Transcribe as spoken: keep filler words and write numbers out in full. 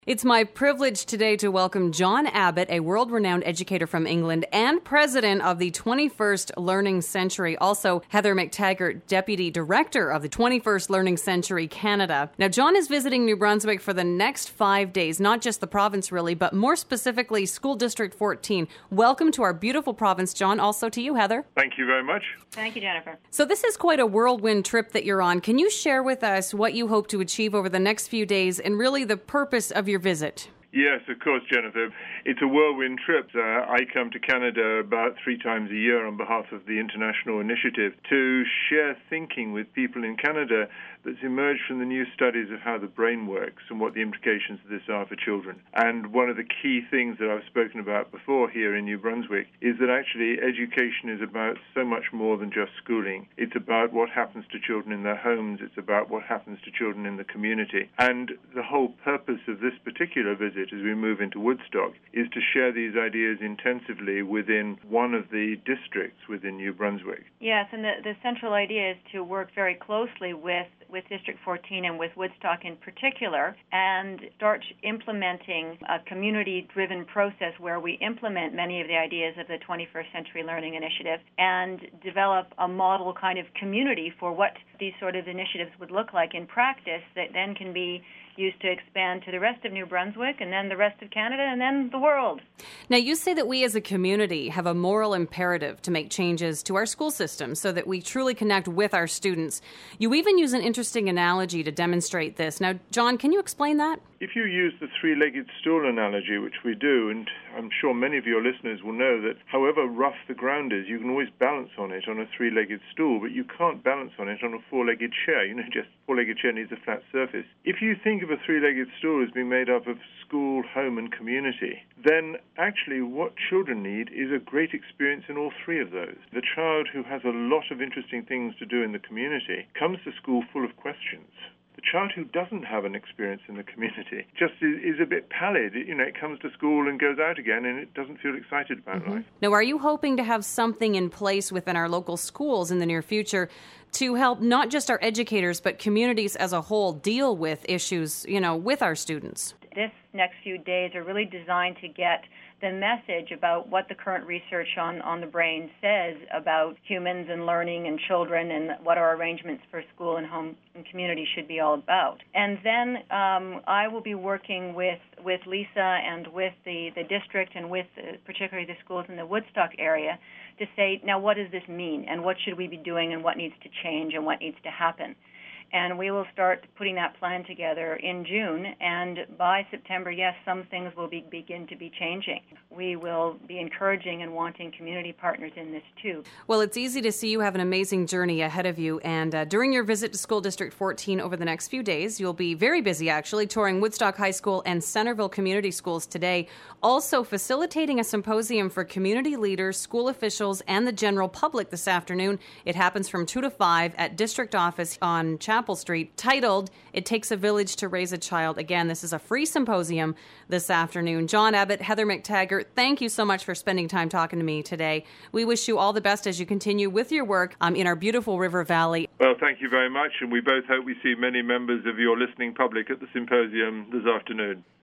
It's my privilege today to welcome John Abbott, a world-renowned educator from England and president of the twenty-first Learning Century. Also, Heather McTaggart, deputy director of the twenty-first Learning Century Canada. Now, John is visiting New Brunswick for the next five days, not just the province really, but more specifically School District fourteen. Welcome to our beautiful province, John. Also to you, Heather. Thank you very much. Thank you, Jennifer. So this is quite a whirlwind trip that you're on. Can you share with us what you hope to achieve over the next few days and really the purpose of your visit? Yes, of course, Jennifer. It's a whirlwind trip. Uh, I come to Canada about three times a year on behalf of the International Initiative to share thinking with people in Canada that's emerged from the new studies of how the brain works and what the implications of this are for children. And one of the key things that I've spoken about before here in New Brunswick is that actually education is about so much more than just schooling. It's about what happens to children in their homes. It's about what happens to children in the community. And the whole purpose of this particular visit as we move into Woodstock is to share these ideas intensively within one of the districts within New Brunswick. Yes, and the, the central idea is to work very closely with, with District fourteen and with Woodstock in particular and start implementing a community-driven process where we implement many of the ideas of the twenty-first Century Learning Initiative and develop a model kind of community for what these sort of initiatives would look like in practice that then can be used to expand to the rest of New Brunswick and then the rest of Canada and then the world. Now, you say that we as a community have a moral imperative to make changes to our school system so that we truly connect with our students. You even use an interesting analogy to demonstrate this. Now, John, can you explain that? If you use the three-legged stool analogy, which we do, and I'm sure many of your listeners will know that however rough the ground is, you can always balance on it on a three-legged stool, but you can't balance on it on a four-legged chair. You know, just a four-legged chair needs a flat surface. If you think of a three-legged stool as being made up of school, home, and community, then actually what children need is a great experience in all three of those. The child who has a lot of interesting things to do in the community comes to school full of questions. The child who doesn't have an experience in the community just is, is a bit pallid. You know, it comes to school and goes out again and it doesn't feel excited about mm-hmm. life. Now, are you hoping to have something in place within our local schools in the near future to help not just our educators but communities as a whole deal with issues, you know, with our students? This next few days are really designed to get the message about what the current research on, on the brain says about humans and learning and children and what our arrangements for school and home and community should be all about. And then um, I will be working with, with Lisa and with the, the district and with uh, particularly the schools in the Woodstock area to say, now what does this mean and what should we be doing and what needs to change and what needs to happen? And we will start putting that plan together in June, and by September, yes, some things will be, begin to be changing. We will be encouraging and wanting community partners in this too. Well, it's easy to see you have an amazing journey ahead of you, and uh, during your visit to School District fourteen over the next few days, you'll be very busy actually touring Woodstock High School and Centerville Community Schools today, also facilitating a symposium for community leaders, school officials, and the general public this afternoon. It happens from two to five at District Office on Chapel Street, titled, It Takes a Village to Raise a Child. Again, this is a free symposium this afternoon. John Abbott, Heather McTaggart, thank you so much for spending time talking to me today. We wish you all the best as you continue with your work um, in our beautiful River Valley. Well, thank you very much, and we both hope we see many members of your listening public at the symposium this afternoon.